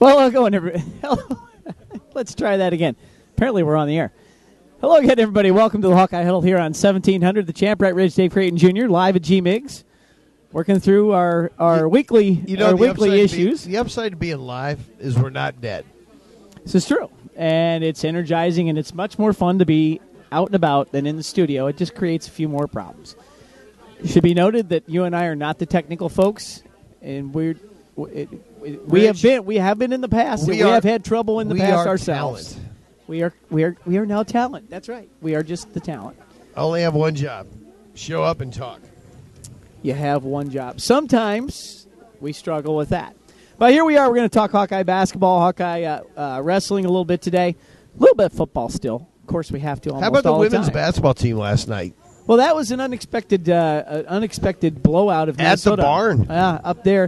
Well, I'll go in every. Let's try that again. Apparently, we're on the air. Hello again, everybody. Welcome to the Hawkeye Huddle here on 1700. The champ, Brett Ridge, Dave Creighton Jr., live at G-Migs. Working through our weekly issues. The upside to being live is we're not dead. This is true. And it's energizing, and it's much more fun to be out and about than in the studio. It just creates a few more problems. It should be noted that you and I are not the technical folks, and we have been in the past. We have had trouble in the past ourselves. Talent. We are now talent. That's right. We are just the talent. I only have one job: show up and talk. You have one job. Sometimes we struggle with that. But here we are. We're going to talk Hawkeye basketball, Hawkeye wrestling a little bit today. A little bit of football still. Of course, we have to almost all the time. How about the women's basketball team last night? Well, that was an unexpected blowout of Minnesota. At the barn. Up there.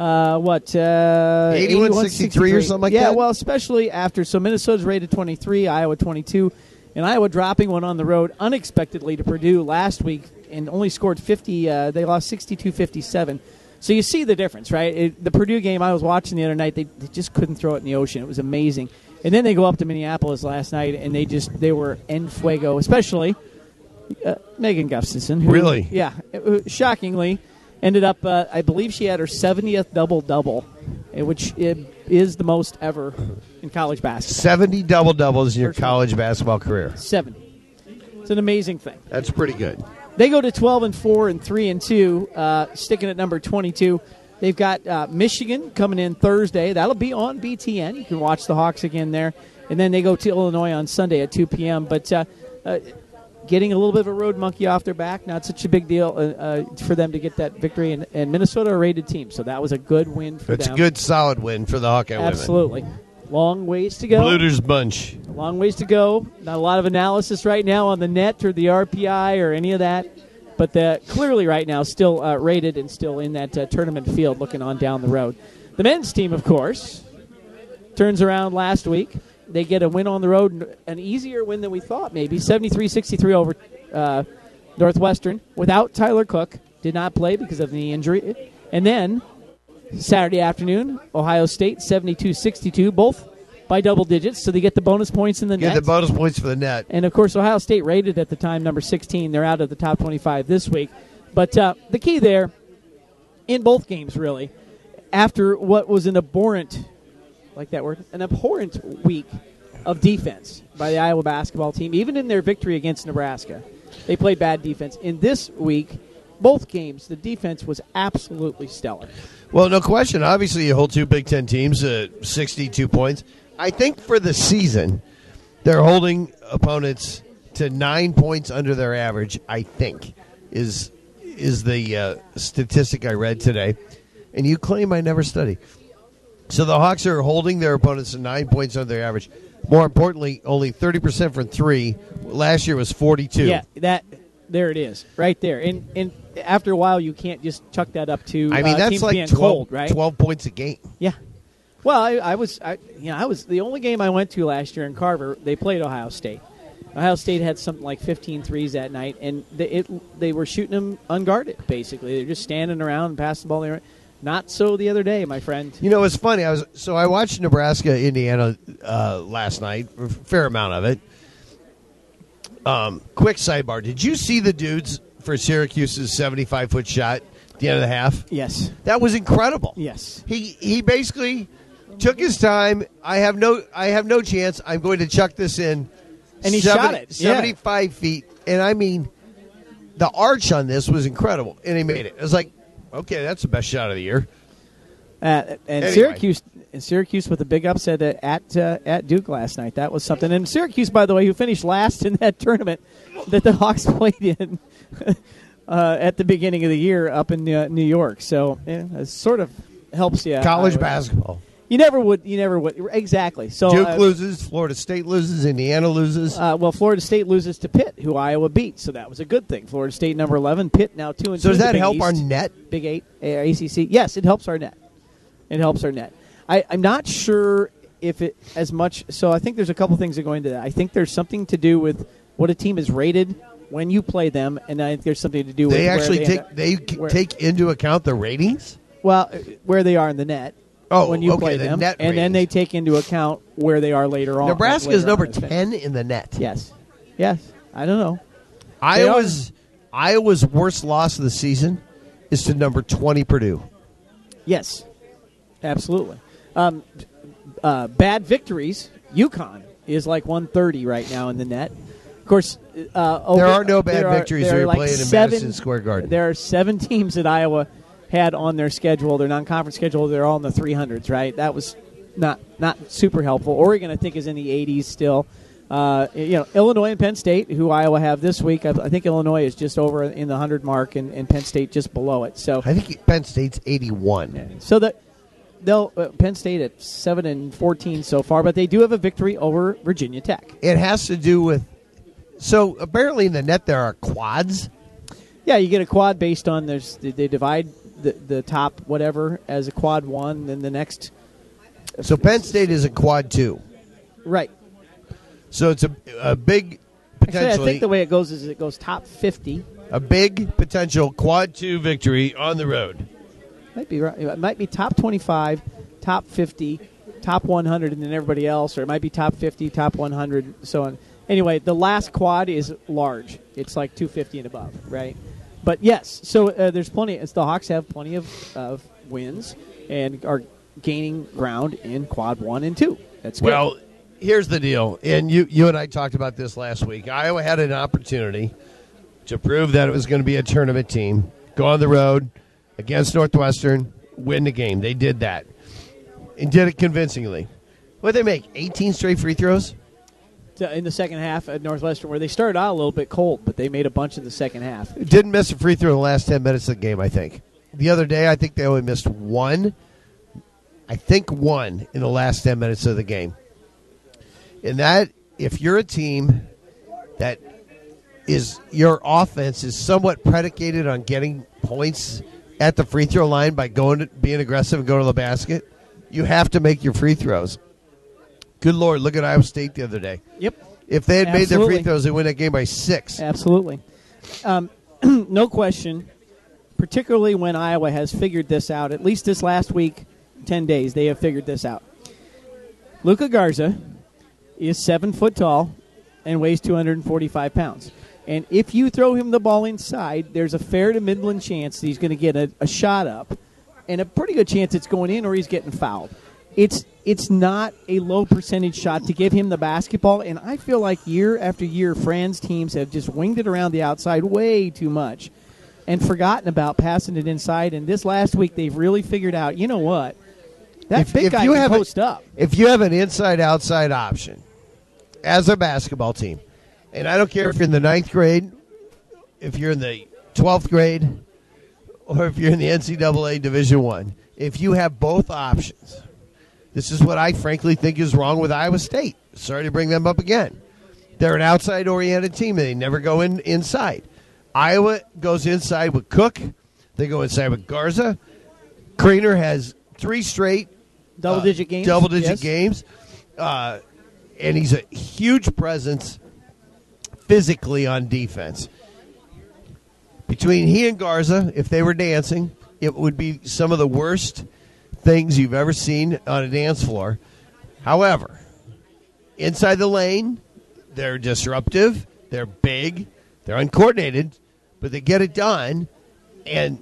81-63 or something like that? Yeah, well, especially after. So Minnesota's rated 23, Iowa 22. And Iowa dropping one on the road unexpectedly to Purdue last week and only scored 50. They lost 62-57. So you see the difference, right? The Purdue game I was watching the other night, they just couldn't throw it in the ocean. It was amazing. And then they go up to Minneapolis last night, and they were en fuego, especially Megan Gustafson. Who, really? Yeah, shockingly ended up, I believe she had her 70th double-double, which is the most ever in college basketball. 70 double-doubles in your college basketball career. 70. It's an amazing thing. That's pretty good. They go to 12-4 and 3-2, sticking at number 22. They've got Michigan coming in Thursday. That'll be on BTN. You can watch the Hawks again there. And then they go to Illinois on Sunday at 2 p.m. But getting a little bit of a road monkey off their back, not such a big deal for them to get that victory. And Minnesota a rated team, so that was a good win for them. It's a good, solid win for the Hawkeye women. Absolutely. Long ways to go. Bluters bunch. Long ways to go. Not a lot of analysis right now on the net or the RPI or any of that. But clearly right now still rated and still in that tournament field looking on down the road. The men's team, of course, turns around last week. They get a win on the road, an easier win than we thought maybe, 73-63 over Northwestern without Tyler Cook. Did not play because of the injury. And then Saturday afternoon, Ohio State, 72-62, both by double digits, so they get the bonus points in the net. Get the bonus points for the net. And, of course, Ohio State rated at the time number 16. They're out of the top 25 this week. But the key there, in both games, really, after what was an abhorrent week of defense by the Iowa basketball team, even in their victory against Nebraska, they played bad defense. In this week, both games, the defense was absolutely stellar. Well, no question. Obviously, you hold two Big Ten teams, 62 points. I think for the season, they're holding opponents to 9 points under their average, I think, is the statistic I read today. And you claim I never study. So the Hawks are holding their opponents to 9 points under their average. More importantly, only 30% from three. Last year was 42. Yeah, there it is, right there. And after a while, you can't just chuck that up to that's teams like being 12, cold, right? 12 points a game. Yeah. Well, I was the only game I went to last year in Carver. They played Ohio State. Ohio State had something like 15 threes that night, and they were shooting them unguarded. Basically, they're just standing around and passing the ball there. Not so the other day, my friend. You know, it's funny. I watched Nebraska, Indiana last night, a fair amount of it. Quick sidebar: did you see the dudes for Syracuse's 75-foot shot at the end of the half? Yes, that was incredible. Yes, he basically took his time. I have no chance. I'm going to chuck this in, and he shot it 75 feet. And I mean, the arch on this was incredible, and he made it. It was like, okay, that's the best shot of the year. Anyway. Syracuse with a big upset at Duke last night. That was something. And Syracuse, by the way, who finished last in that tournament that the Hawks played in at the beginning of the year up in New York. So it sort of helps you. College basketball. You never would. Exactly. So Duke loses, Florida State loses, Indiana loses. Well, Florida State loses to Pitt, who Iowa beat. So that was a good thing. Florida State number 11, Pitt now 2-2. So does that help East, our net? Big 8, ACC. Yes, it helps our net. It helps our net. I'm not sure if it as much. So I think there's a couple things that go into that. I think there's something to do with what a team is rated when you play them, and I think there's something to do with they actually take into account the ratings. Well, where they are in the net. when you play the them, net and then ratings. they take into account where they are later on. Nebraska later is number on in the 10 in the net. Yes. I don't know. Iowa's worst loss of the season is to number 20 Purdue. Yes, absolutely. Bad victories. UConn is like 130 right now in the net. Of course, there are no bad victories when you're like playing in Madison Square Garden. There are 7 teams that Iowa had on their schedule, their non-conference schedule. They're all in the 300s, right? That was not super helpful. Oregon, I think, is in the 80s still. Illinois and Penn State, who Iowa have this week. I think Illinois is just over in the 100 mark, and Penn State just below it. So I think Penn State's 81. Yeah. So that they'll Penn State at 7-14 so far, but they do have a victory over Virginia Tech. It has to do with. So apparently in the net there are quads. Yeah, you get a quad based on they divide the top whatever as a quad 1, then the next. So Penn State is a quad 2. Right. So it's a big potentially. Actually, I think the way it goes is it goes top 50. A big potential quad 2 victory on the road. Might be right. It might be top 25, top 50, top 100, and then everybody else, or it might be top 50, top 100, so on. Anyway, the last quad is large. It's like 250 and above, right? But yes, so there's plenty. The Hawks have plenty of wins and are gaining ground in quad 1 and 2. That's good. Well, here's the deal, and you and I talked about this last week. Iowa had an opportunity to prove that it was going to be a tournament team, go on the road against Northwestern, win the game. They did that and did it convincingly. What did they make, 18 straight free throws? In the second half at Northwestern, where they started out a little bit cold, but they made a bunch in the second half. Didn't miss a free throw in the last 10 minutes of the game, I think. The other day, I think they only missed one. I think one in the last 10 minutes of the game. And that, if you're a team that is, your offense is somewhat predicated on getting points at the free throw line by being aggressive and going to the basket, you have to make your free throws. Good Lord, look at Iowa State the other day. Yep. If they had made their free throws, they win that game by 6. Absolutely. No question, particularly when Iowa has figured this out, at least this last week, 10 days, they have figured this out. Luka Garza is 7 foot tall and weighs 245 pounds. And if you throw him the ball inside, there's a fair to middling chance that he's going to get a shot up, and a pretty good chance it's going in or he's getting fouled. It's not a low percentage shot to give him the basketball, and I feel like year after year, Fran's teams have just winged it around the outside way too much and forgotten about passing it inside. And this last week, they've really figured out, you know what? That big guy can post up. If you have an inside-outside option as a basketball team, and I don't care if you're in the 9th grade, if you're in the 12th grade, or if you're in the NCAA Division I, if you have both options, this is what I frankly think is wrong with Iowa State. Sorry to bring them up again. They're an outside-oriented team, and they never go inside. Iowa goes inside with Cook. They go inside with Garza. Creener has 3 straight double-digit games. Games. And he's a huge presence physically on defense. Between he and Garza, if they were dancing, it would be some of the worst things you've ever seen on a dance floor. However, inside the lane, they're disruptive, they're big, they're uncoordinated, but they get it done, and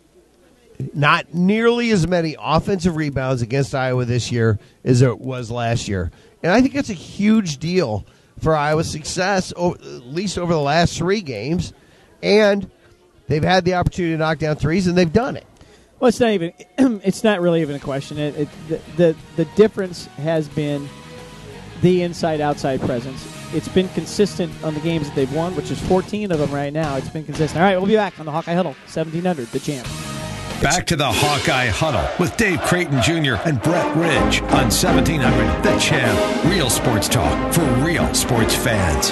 not nearly as many offensive rebounds against Iowa this year as it was last year. And I think that's a huge deal for Iowa's success, at least over the last 3 games, and they've had the opportunity to knock down threes, and they've done it. Well, it's not even. It's not really even a question. The difference has been the inside-outside presence. It's been consistent on the games that they've won, which is 14 of them right now. It's been consistent. All right, we'll be back on the Hawkeye Huddle, 1700, the champ. Back to the Hawkeye Huddle with Dave Creighton Jr. and Brett Ridge on 1700, the champ. Real sports talk for real sports fans.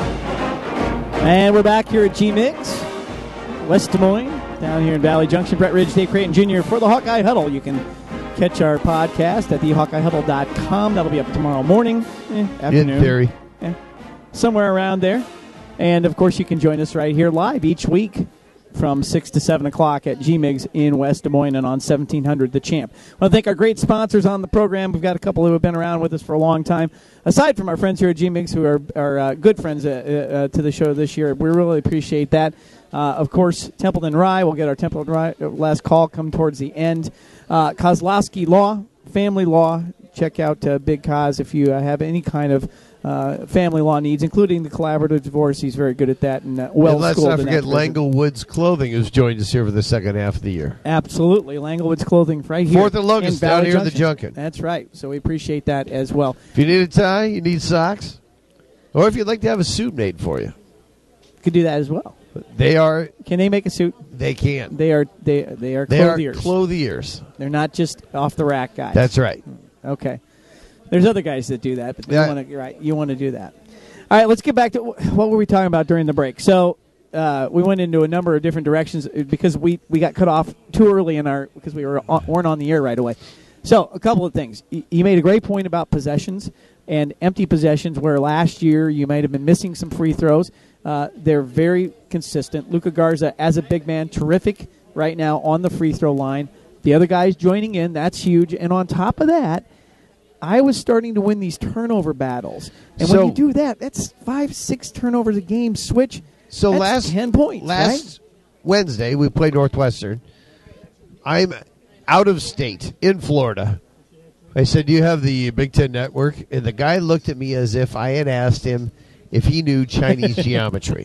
And we're back here at G-Mix, West Des Moines. Down here in Valley Junction, Brett Ridge, Dave Creighton Jr. for the Hawkeye Huddle. You can catch our podcast at thehawkeyehuddle.com. That'll be up tomorrow morning, afternoon. In theory. Somewhere around there. And, of course, you can join us right here live each week from 6 to 7 o'clock at G-Migs in West Des Moines and on 1700 The Champ. I want to thank our great sponsors on the program. We've got a couple who have been around with us for a long time. Aside from our friends here at G-Migs, who are good friends to the show this year, we really appreciate that. Of course, Templeton Rye. We'll get our Templeton Rye last call come towards the end. Kozlowski Law, Family Law. Check out Big Koz if you have any kind of family law needs, including the collaborative divorce. He's very good at that. And let's not forget Langle Woods Clothing, who's joined us here for the second half of the year. Absolutely. Langle Woods Clothing right here. 4th and Locust down here at the Junction. That's right. So we appreciate that as well. If you need a tie, you need socks, or if you'd like to have a suit made for you. Could do that as well. They are. Can they make a suit? They can. They are clothiers. Clothiers. They're not just off the rack guys. That's right. Okay. There's other guys that do that, but you're right. You want to do that. All right, let's get back to what were we talking about during the break. So we went into a number of different directions because we got cut off too early because we weren't on the air right away. So a couple of things. You made a great point about possessions and empty possessions, where last year you might have been missing some free throws. They're very consistent. Luka Garza, as a big man, terrific right now on the free throw line. The other guys joining in, that's huge. And on top of that, I was starting to win these turnover battles. And when you do that, that's 5-6 turnovers a game. Switch, so that's 10 points. Last Wednesday, we played Northwestern. I'm out of state in Florida. I said, do you have the Big Ten Network? And the guy looked at me as if I had asked him if he knew Chinese geometry.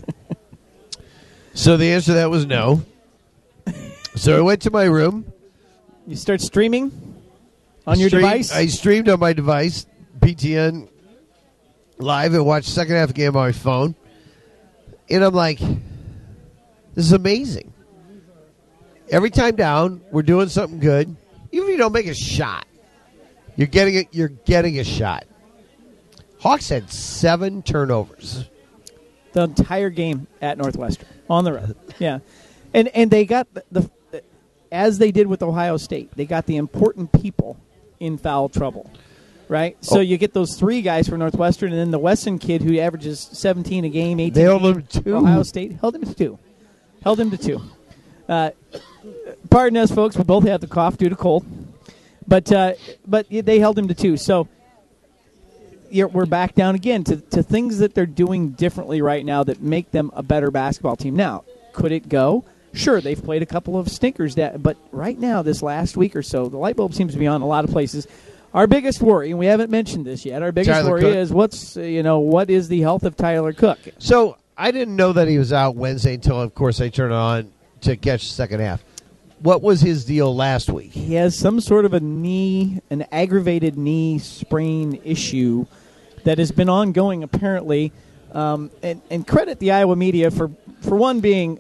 So the answer to that was no. So I went to my room. You start streaming on your device? I streamed on my device, BTN Live, and watched the second half of the game on my phone. And I'm like, this is amazing. Every time down, we're doing something good. Even if you don't make a shot, you're getting it. You're getting a shot. Hawks had 7 turnovers the entire game at Northwestern on the road. Yeah, and they got the as they did with Ohio State. They got the important people in foul trouble, right? So you get those 3 guys for Northwestern, and then the Wesson kid who averages 17 a game, 18. They held him to 2. Ohio State held him to 2. Held him to 2. Pardon us, folks. We both have the cough due to cold, but they held him to 2. So we're back down again to things that they're doing differently right now that make them a better basketball team. Now, could it go? Sure, they've played a couple of stinkers, but right now, this last week or so, the light bulb seems to be on a lot of places. Our biggest worry, and we haven't mentioned this yet, our biggest worry is what is the health of Tyler Cook? So I didn't know that he was out Wednesday until, of course, I turned on to catch the second half. What was his deal last week? He has some sort of an aggravated knee sprain issue that has been ongoing, apparently. And credit the Iowa media for one being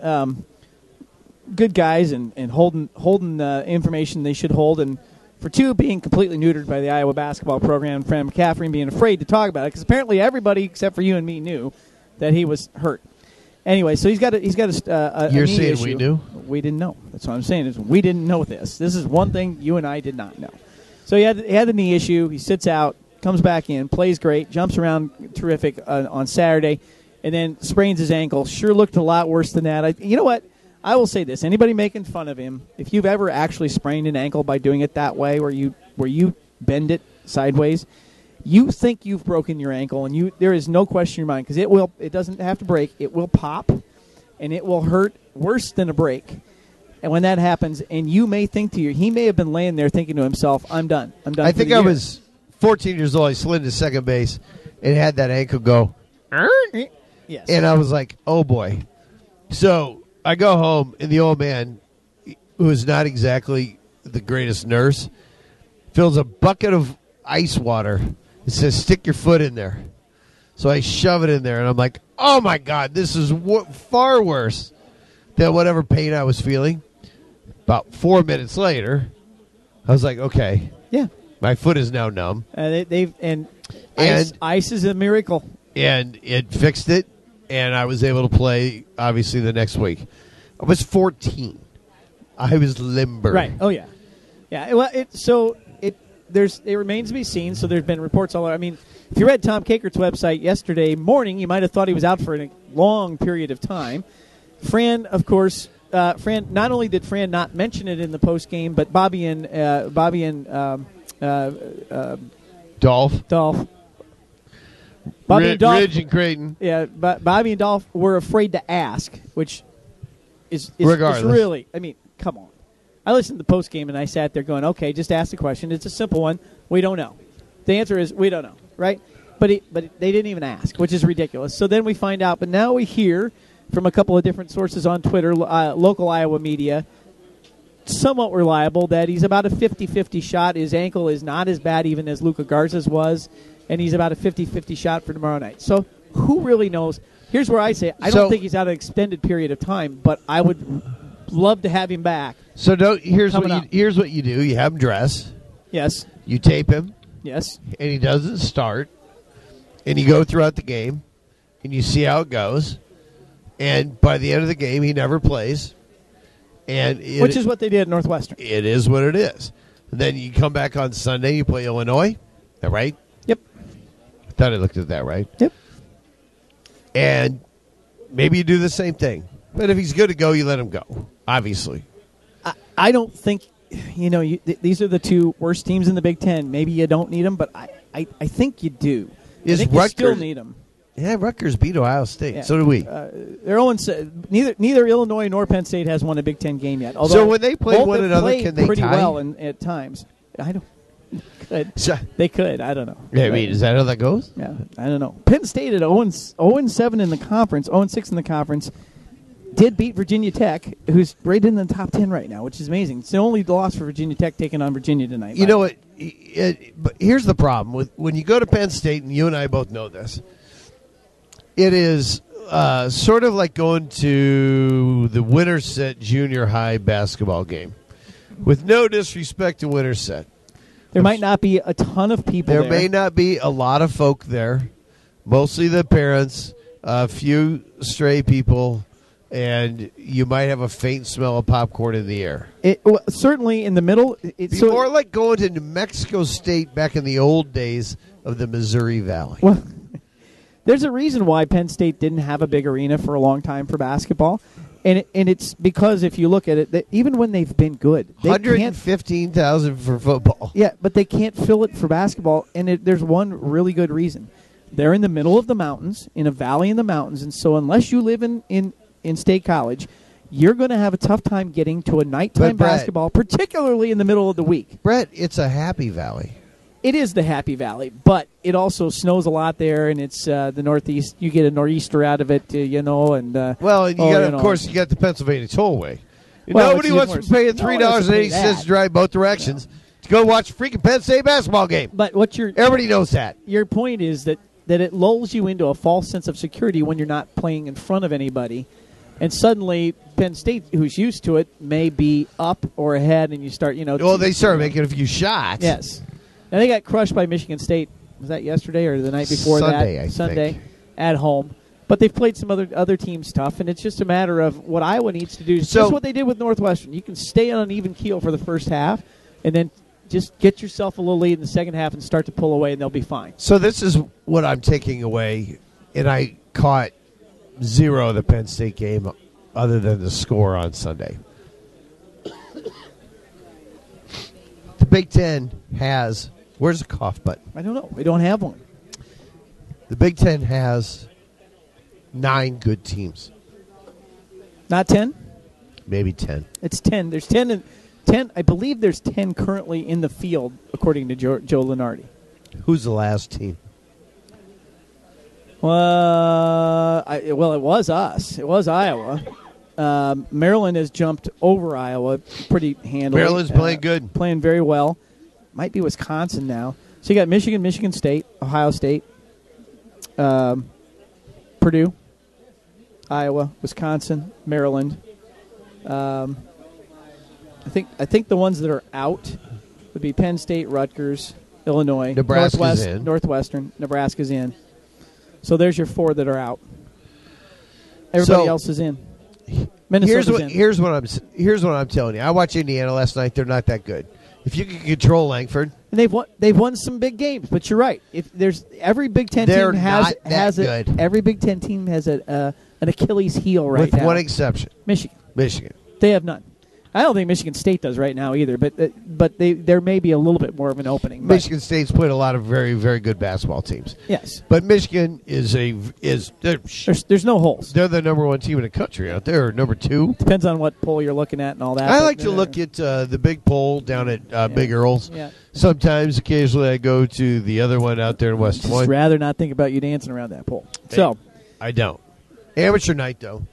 good guys and holding information they should hold, and for 2 being completely neutered by the Iowa basketball program, Fran McCaffrey being afraid to talk about it because apparently everybody except for you and me knew that he was hurt. Anyway, so he's got a You're knee saying issue. We knew? We didn't know. That's what I'm saying is we didn't know this. This is one thing you and I did not know. So he had the knee issue. He sits out, comes back in, plays great, jumps around terrific on Saturday, and then sprains his ankle. Sure looked a lot worse than that. You know what? I will say this. Anybody making fun of him, if you've ever actually sprained an ankle by doing it that way where you bend it sideways, you think you've broken your ankle, and there is no question in your mind because it doesn't have to break. It will pop, and it will hurt worse than a break. And when that happens, and you may think he may have been laying there thinking to himself, I'm done. I think I was 14 years old. I slid to second base and had that ankle go. Yes. And I was like, oh, boy. So I go home, and the old man, who is not exactly the greatest nurse, fills a bucket of ice water and says, stick your foot in there. So I shove it in there, and I'm like, oh, my God, this is far worse than whatever pain I was feeling. About 4 minutes later, I was like, okay. Yeah. My foot is now numb. Ice is a miracle. And it fixed it, and I was able to play, obviously, the next week. I was 14. I was limber. Right. Oh, yeah. Yeah. Well, it remains to be seen, so there's been reports all over. I mean, if you read Tom Kakert's website yesterday morning, you might have thought he was out for a long period of time. Fran, of course, Fran. Not only did Fran not mention it in the post game, but Bobby and Dolph. Bobby and Dolph. Ridge and Creighton. Yeah, but Bobby and Dolph were afraid to ask, which is Regardless. really. I mean, come on. I listened to the post game and I sat there going, "Okay, just ask the question. It's a simple one. We don't know." The answer is we don't know, right? But they didn't even ask, which is ridiculous. So then we find out. But now we hear from a couple of different sources on Twitter, local Iowa media, somewhat reliable, that he's about a 50-50 shot. His ankle is not as bad even as Luka Garza's was, and he's about a 50-50 shot for tomorrow night. So who really knows? Here's where I say I don't think he's out an extended period of time, but I would love to have him back. So here's what you do. You have him dress. Yes. You tape him. Yes. And he doesn't start. And you go throughout the game, and you see how it goes. And by the end of the game, he never plays. Which is what they did at Northwestern. It is what it is. And then you come back on Sunday, you play Illinois. Is that right? Yep. I thought I looked at that right. Yep. And maybe you do the same thing. But if he's good to go, you let him go, obviously. I don't think, these are the two worst teams in the Big Ten. Maybe you don't need them, but I think you do. I think you still need them. Yeah, Rutgers beat Ohio State. Yeah. So did we. They're 0-7. Neither Illinois nor Penn State has won a Big Ten game yet. Although so when they play one another, can they pretty tie? Well at times. I don't. They could. I don't know. Yeah, I mean, is that how that goes? Yeah, I don't know. Penn State at 0-7 in the conference, 0-6 in the conference, did beat Virginia Tech, who's right in the top 10 right now, which is amazing. It's the only loss for Virginia Tech taking on Virginia tonight. You know what? But here's the problem with when you go to Penn State, and you and I both know this. It is sort of like going to the Winterset junior high basketball game. With no disrespect to Winterset. There might not be a ton of people there. There may not be a lot of folk there. Mostly the parents, a few stray people, and you might have a faint smell of popcorn in the air. Certainly in the middle. It's more like going to New Mexico State back in the old days of the Missouri Valley. Well, there's a reason why Penn State didn't have a big arena for a long time for basketball. And it's because if you look at it, that even when they've been good, 115,000 for football. Yeah, but they can't fill it for basketball, and there's one really good reason. They're in the middle of the mountains, in a valley in the mountains, and so unless you live in State College, you're going to have a tough time getting to a nighttime basketball, particularly in the middle of the week. Brett, it's a happy valley. It is the Happy Valley, but it also snows a lot there, and it's the Northeast. You get a nor'easter out of it, and of course, you got the Pennsylvania Tollway. Nobody wants to pay $3.80 to drive both directions to go watch a freaking Penn State basketball game. But everybody knows that. Your point is that it lulls you into a false sense of security when you're not playing in front of anybody, and suddenly Penn State, who's used to it, may be up or ahead, and you start, Well, they start making a few shots. Yes. And they got crushed by Michigan State. Was that yesterday or the night before that? Sunday at home. But they've played some other teams tough, and it's just a matter of what Iowa needs to do. It's just what they did with Northwestern. You can stay on an even keel for the first half, and then just get yourself a little lead in the second half and start to pull away, and they'll be fine. So this is what I'm taking away, and I caught zero of the Penn State game other than the score on Sunday. The Big Ten has... Where's the cough button? I don't know. We don't have one. The Big Ten has 9 good teams. Not 10? Maybe 10. It's 10. There's 10. 10. I believe there's 10 currently in the field, according to Joe Lunardi. Who's the last team? Well, it was us. It was Iowa. Maryland has jumped over Iowa pretty handily. Maryland's playing good. Playing very well. Might be Wisconsin now. So you got Michigan, Michigan State, Ohio State, Purdue, Iowa, Wisconsin, Maryland. I think the ones that are out would be Penn State, Rutgers, Illinois, Northwestern, Nebraska's in. So there's your 4 that are out. Everybody else is in. Minnesota's in. Here's what I'm telling you. I watched Indiana last night. They're not that good. If you can control Langford, and they've won some big games, but you're right. If there's every Big Ten team has good. Every Big Ten team has an Achilles heel right now. with one exception, Michigan. They have none. I don't think Michigan State does right now either, but there may be a little bit more of an opening. Michigan State's played a lot of very, very good basketball teams. Yes, but Michigan there's no holes. They're the number one team in the country out there, or number 2. Depends on what poll you're looking at and all that. I like to look at the big poll down at Big Earl's. Yeah. Sometimes, occasionally, I go to the other one out there in West Des Moines. Just rather not think about you dancing around that pole. So I don't. Amateur night though.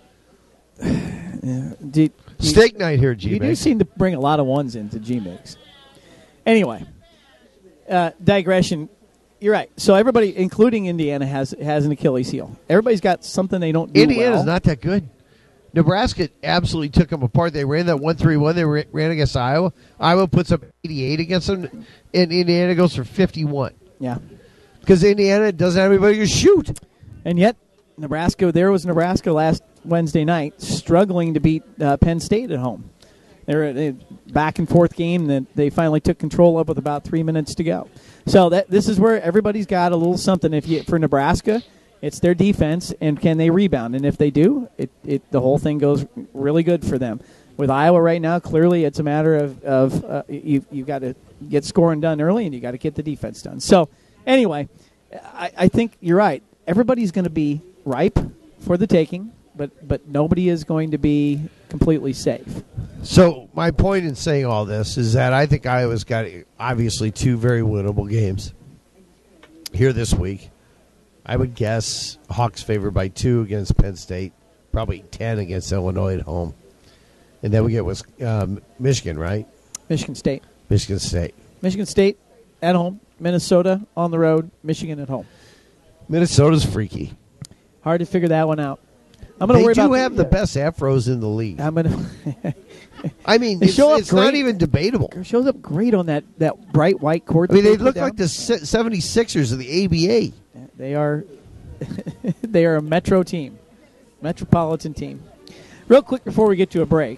Yeah. Steak night here, G-Mix. You do seem to bring a lot of ones into G-Mix. Anyway, digression. You're right. So everybody, including Indiana, has an Achilles heel. Everybody's got something they don't do Indiana's well. not that good. Nebraska absolutely took them apart. They ran that 1-3-1. They ran against Iowa. Iowa puts up 88 against them, and Indiana goes for 51. Yeah. Because Indiana doesn't have anybody to shoot. And yet, Nebraska last Wednesday night, struggling to beat Penn State at home. They're a back and forth game that they finally took control of with about 3 minutes to go. So this is where everybody's got a little something. For Nebraska, it's their defense, and can they rebound? And if they do, the whole thing goes really good for them. With Iowa right now, clearly it's a matter of you've got to get scoring done early, and you got to get the defense done. So anyway, I think you're right. Everybody's going to be ripe for the taking, but nobody is going to be completely safe. So my point in saying all this is that I think Iowa's got obviously 2 very winnable games here this week. I would guess Hawks favored by 2 against Penn State, probably 10 against Illinois at home. And then we get Michigan, right? Michigan State. Michigan State. Michigan State at home. Minnesota on the road. Michigan at home. Minnesota's freaky. Hard to figure that one out. I'm going to worry about. They do have the best afros in the league. I'm going to. I mean, it's not even debatable. It shows up great on that bright white court. I mean, they look like the 76ers of the ABA. They are they are a metro team, metropolitan team. Real quick before we get to a break,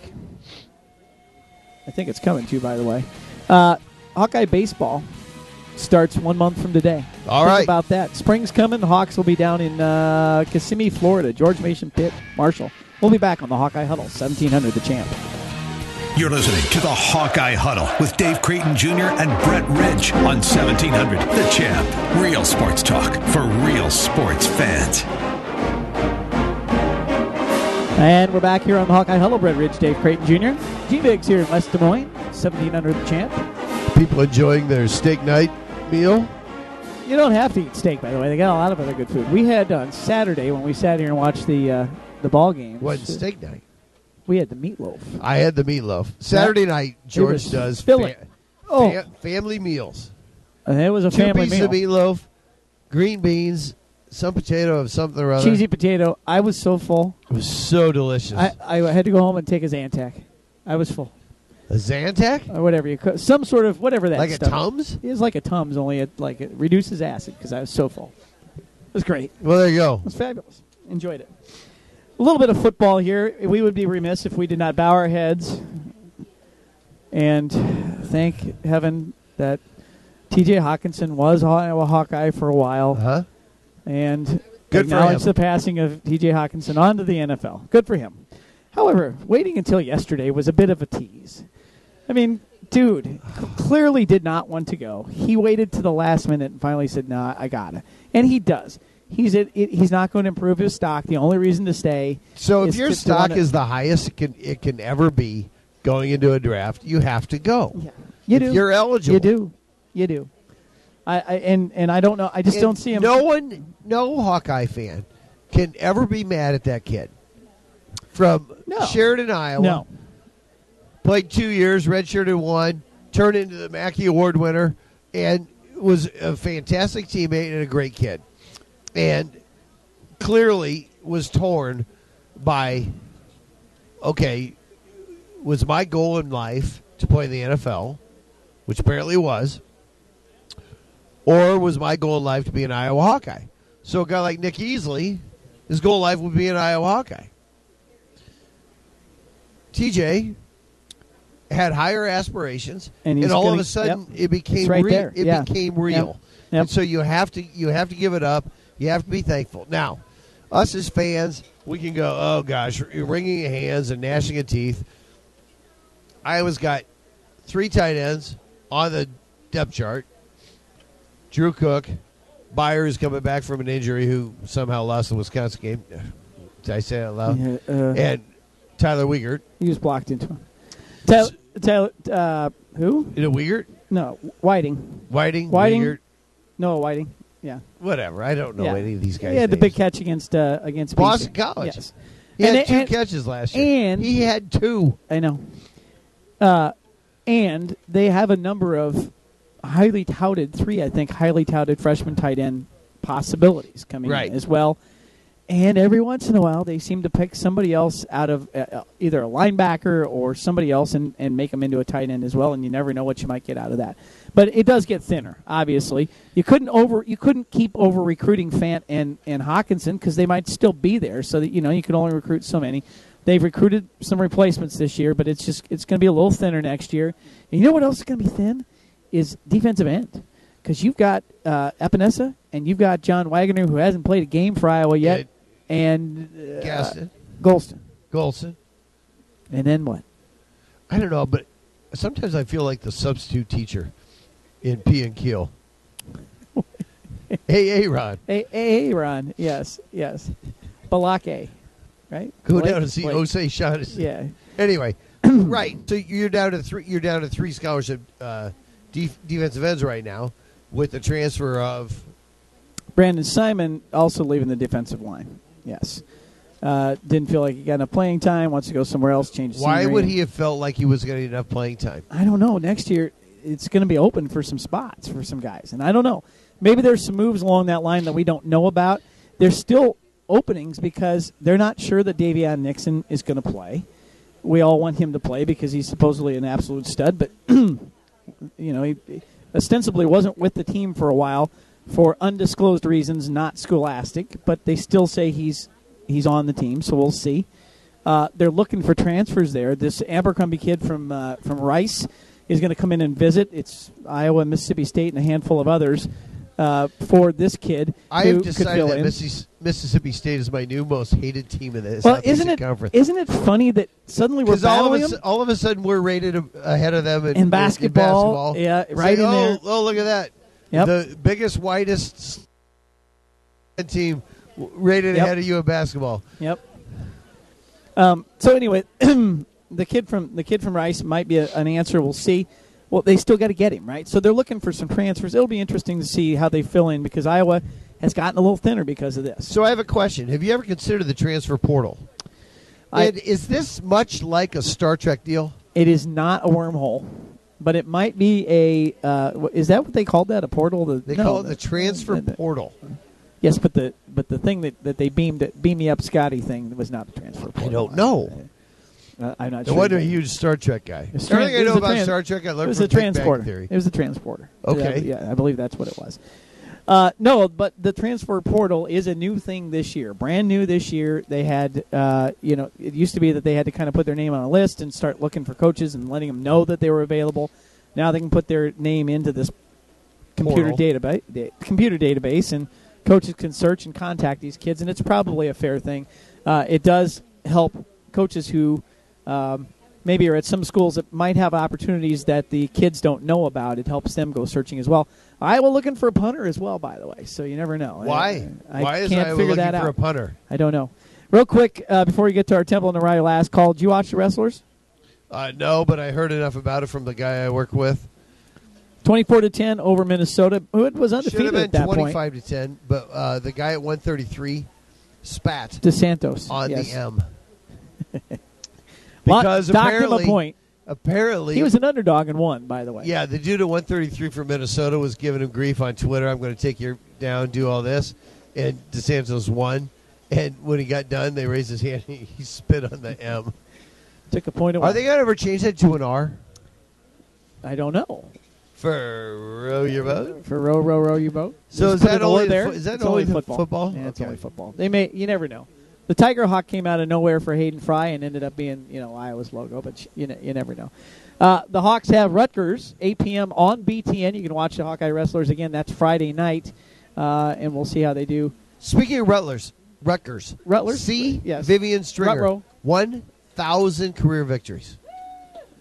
I think it's coming to, by the way. Hawkeye baseball starts 1 month from today. All Think right. about that. Spring's coming. The Hawks will be down in Kissimmee, Florida. George Mason, Pitt, Marshall. We'll be back on the Hawkeye Huddle, 1700 The Champ. You're listening to the Hawkeye Huddle with Dave Creighton Jr. and Brett Ridge on 1700 The Champ. Real sports talk for real sports fans. And we're back here on the Hawkeye Huddle. Brett Ridge, Dave Creighton Jr. G-Biggs here in West Des Moines, 1700 The Champ. People enjoying their steak night meal. You don't have to eat steak, by the way. They got a lot of other good food. We had on Saturday when we sat here and watched the ball game. What, steak night? We had the meatloaf. I had the meatloaf. Saturday night, George does family meals. And it was a 2 family pieces meal. of meatloaf, green beans, some potato of something or other. Cheesy potato. I was so full. It was so delicious. I had to go home and take a Zantac. I was full. A Zantac? Or whatever you call some sort of whatever that like stuff. a Tums? It was like a Tums, only it reduces acid because I was so full. It was great. Well, there you go. It was fabulous. Enjoyed it. A little bit of football here. We would be remiss if we did not bow our heads and thank heaven that T.J. Hawkinson was a Hawkeye for a while. Uh-huh. And good for acknowledge him. the passing of T.J. Hawkinson onto the NFL. Good for him. However, waiting until yesterday was a bit of a tease. I mean, dude clearly did not want to go. He waited to the last minute and finally said, "No, I got it." And he does. He's not going to improve his stock. The only reason to stay. So if your stock is the highest it can ever be going into a draft, you have to go. Yeah, you do. You're eligible. You do. I don't know. I just don't see him. No Hawkeye fan can ever be mad at that kid. From Sheridan, Iowa. No. Played 2 years, redshirted 1, turned into the Mackey Award winner, and was a fantastic teammate and a great kid. And clearly was torn by, was my goal in life to play in the NFL, which apparently was, or was my goal in life to be an Iowa Hawkeye? So a guy like Nick Easley, his goal in life would be an Iowa Hawkeye. TJ had higher aspirations, and all of a sudden it became real. It became real. Yep. And so you have to give it up. You have to be thankful. Now, us as fans, we can go, oh gosh, wringing your hands and gnashing of teeth. Iowa's got 3 tight ends on the depth chart. Drew Cook, Byers coming back from an injury who somehow lost the Wisconsin game. Did I say that out loud? Yeah, and Tyler Wiegert. he was blocked into him. Tyler, who? You know Wiegert? No, Whiting. Whiting? Wiegert. No, Whiting. Yeah. Whatever. I don't know any of these guys. He had the big catch against Boston BC. College. Yes. He had 2 catches last year. And he had 2. I know. And they have a number of highly touted freshman tight end possibilities coming in as well. And every once in a while, they seem to pick somebody else out of either a linebacker or somebody else and make them into a tight end as well. And you never know what you might get out of that. But it does get thinner. Obviously, you couldn't keep over recruiting Fant and Hawkinson because they might still be there. So that you can only recruit so many. They've recruited some replacements this year, but it's going to be a little thinner next year. And you know what else is going to be thin is defensive end. Because you've got Epinesa and you've got John Wagner, who hasn't played a game for Iowa yet, and Golston. And then what? I don't know, but sometimes I feel like the substitute teacher in P and Keel. Hey, Ron. Hey, Ron. Yes. Balake, right? Go down and see Osei Shaughnessy. Yeah. Anyway, right. So you're down to 3. You're down to 3 scholarship defensive ends right now, with the transfer of Brandon Simon also leaving the defensive line. Yes. Didn't feel like he got enough playing time. Wants to go somewhere else. Change. Why would he have felt like he was getting enough playing time? I don't know. Next year, it's going to be open for some spots for some guys, and I don't know. Maybe there's some moves along that line that we don't know about. There's still openings because they're not sure that Davion Nixon is going to play. We all want him to play because he's supposedly an absolute stud, but he ostensibly wasn't with the team for a while for undisclosed reasons, not scholastic, but they still say he's on the team, so we'll see. They're looking for transfers there. This Abercrombie kid from Rice is going to come in and visit. It's Iowa, Mississippi State, and a handful of others for this kid. I have decided that Mississippi State is my new most hated team in the Southeastern Conference. Isn't it funny that suddenly we're battling them? All of a sudden we're rated ahead of them in basketball. Yeah, right in there. Oh, look at that. Yep. The biggest, whitest team rated ahead of you in basketball. Yep. So anyway, the kid from Rice might be an answer. We'll see. Well, they still got to get him, right? So they're looking for some transfers. It'll be interesting to see how they fill in because Iowa has gotten a little thinner because of this. So I have a question. Have you ever considered the transfer portal? Is this much like a Star Trek deal? It is not a wormhole, but it might be a is that what they called that, a portal? They call it the transfer portal. Yes, but the thing that they beam me up Scotty thing was not a transfer portal. I don't know. I'm not sure. I wasn't a huge Star Trek guy. Everything I know about Star Trek, I learned from Big Bang Theory. It was a transporter. Okay. Yeah, I believe that's what it was. No, but the transfer portal is a new thing this year. Brand new this year. They had, it used to be that they had to kind of put their name on a list and start looking for coaches and letting them know that they were available. Now they can put their name into this computer database, and coaches can search and contact these kids, and it's probably a fair thing. It does help coaches who maybe are at some schools that might have opportunities that the kids don't know about. It helps them go searching as well. Iowa looking for a punter as well, by the way, so you never know. Why? Why is can't Iowa figure looking that for out. a punter? I don't know. Real quick, before we get to our Temple and Orion last call, did you watch the Wrestlers? No, but I heard enough about it from the guy I work with. 24-10 over Minnesota, who was undefeated at that point. Should have been 25-10, but the guy at 133 spat DeSantos on yes. the M. Because apparently, him a point. Apparently, he was an underdog and won. By the way, yeah, the dude at 133 from Minnesota was giving him grief on Twitter. I'm going to take you down, do all this, and DeSantos won. And when he got done, they raised his hand. He spit on the M. Took a point away. Are they going to ever change that to an R? I don't know. For row your boat? For row your boat. So is that only there? Is that only football? Yeah, it's only football. They may. You never know. The Tiger Hawk came out of nowhere for Hayden Fry and ended up being, Iowa's logo, but you never know. The Hawks have Rutgers, 8 p.m. on BTN. You can watch the Hawkeye Wrestlers again. That's Friday night, and we'll see how they do. Speaking of Rutgers. Rutgers? See yes. Vivian Stringer. Ruh-roh. 1,000 career victories.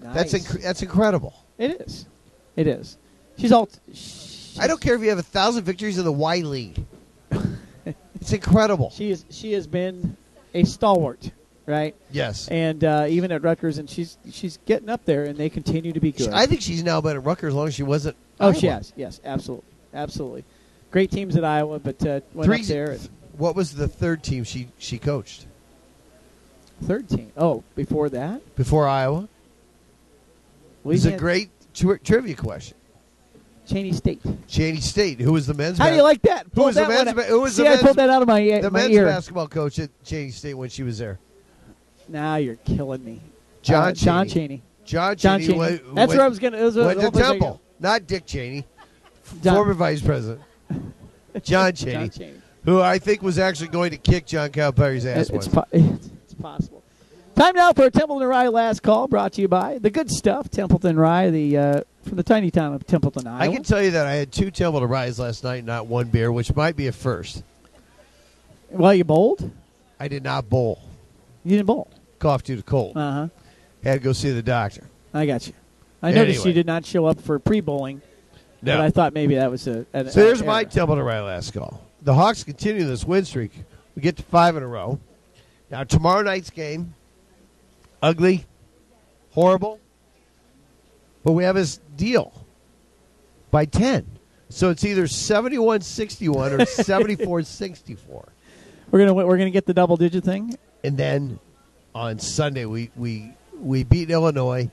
Nice. That's incredible. It is. It is. She's all. I don't care if you have 1,000 victories in the Y League. It's incredible. She has been a stalwart, right? Yes. And even at Rutgers, and she's getting up there, and they continue to be good. I think she's now been at Rutgers as long as she wasn't. Oh, Iowa. she has. Yes, absolutely. Great teams at Iowa, but went up there. And what was the third team she coached? third team. Oh, before that? Before Iowa? It's a great trivia question. Cheney State. Cheney State. Who was the men's? How do you like that? Who was the men's? I pulled that out of my ear. The men's basketball coach at Cheney State when she was there. Now you're killing me. John Cheney. John Cheney. That's where I was going to. Went to Temple. Not Dick Cheney, former vice president. John Cheney, who I think was actually going to kick John Calipari's ass once. It's possible. Time now for a Templeton Rye last call, brought to you by the good stuff, Templeton Rye, from the tiny town of Templeton, Iowa. I can tell you that I had 2 Templeton Ryes last night, not 1 beer, which might be a first. Well, you bowled? I did not bowl. You didn't bowl? Coughed due to cold. Uh-huh. Had to go see the doctor. I got you. I noticed you did not show up for pre-bowling, no. But I thought maybe that was So here's my Templeton Rye last call. The Hawks continue this win streak. We get to 5 in a row. Now, tomorrow night's game, ugly, horrible, but we have this deal by 10. So it's either 71-61 or 74-64. We're gonna get the double-digit thing? And then on Sunday, we beat Illinois.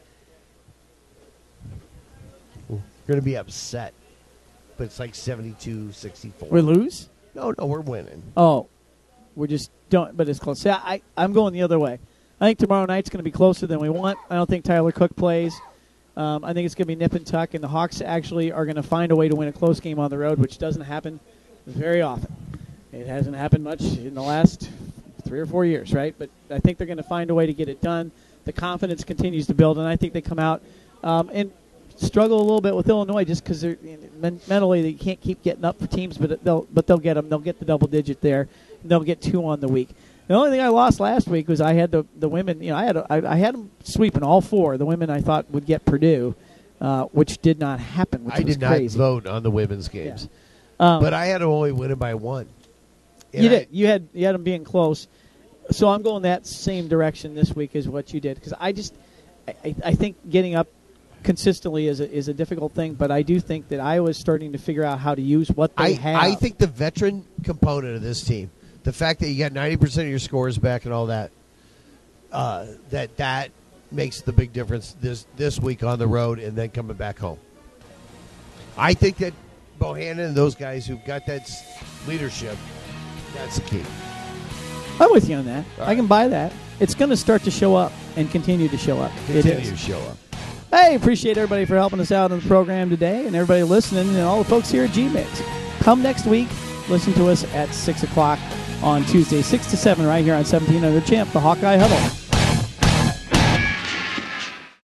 We're going to be upset, but it's like 72-64. We lose? No, we're winning. Oh, we're just don't. But it's close. See, I'm going the other way. I think tomorrow night's going to be closer than we want. I don't think Tyler Cook plays. I think it's going to be nip and tuck, and the Hawks actually are going to find a way to win a close game on the road, which doesn't happen very often. It hasn't happened much in the last 3 or 4 years, right? But I think they're going to find a way to get it done. The confidence continues to build, and I think they come out and struggle a little bit with Illinois just because they're mentally they can't keep getting up for teams, but they'll get them. They'll get the double digit there, and they'll get 2 on the week. The only thing I lost last week was I had the women. I had them sweeping all 4. The women I thought would get Purdue, which did not happen. Which I did not vote on the women's games, but I had them only winning by 1. And you did. You had them being close. So I'm going that same direction this week as what you did because I think getting up consistently is a difficult thing, but I do think that Iowa's starting to figure out how to use what they have. I think the veteran component of this team, the fact that you got 90% of your scores back and all that, that makes the big difference this week on the road and then coming back home. I think that Bohannon and those guys who've got that leadership, that's the key. I'm with you on that. I can buy that. It's going to start to show up and continue to show up. Continue to show up. Hey, appreciate everybody for helping us out on the program today and everybody listening and all the folks here at G-Mix. Come next week. Listen to us at 6 o'clock on Tuesday, 6 to 7 right here on 1700 Champ, the Hawkeye Huddle.